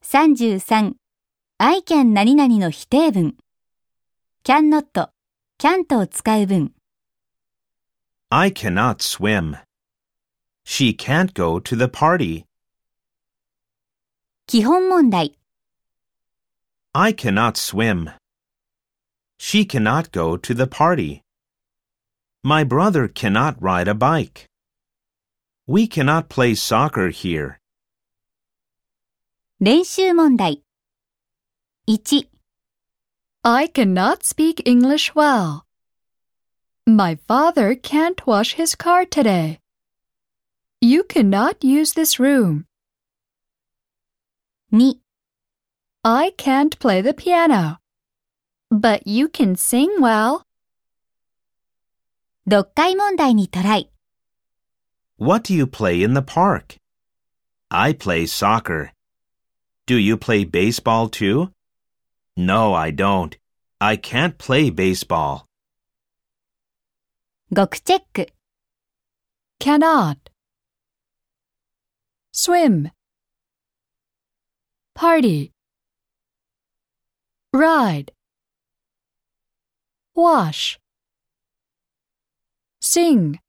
33. I can 何々の否定文。can not, can't を使う文。 I cannot swim. She can't go to the party. 基本問題。 I cannot swim. She cannot go to the party. My brother cannot ride a bike. We cannot play soccer here. 練習問題。1、 I cannot speak English well. My father can't wash his car today. You cannot use this room. 2、 I can't play the piano. But you can sing well. 読解問題にトライ。 What do you play in the park? I play soccer. Do you play baseball too? No, I don't. I can't play baseball. 語句チェック。 Cannot. Swim. Party. Ride. Wash. Sing.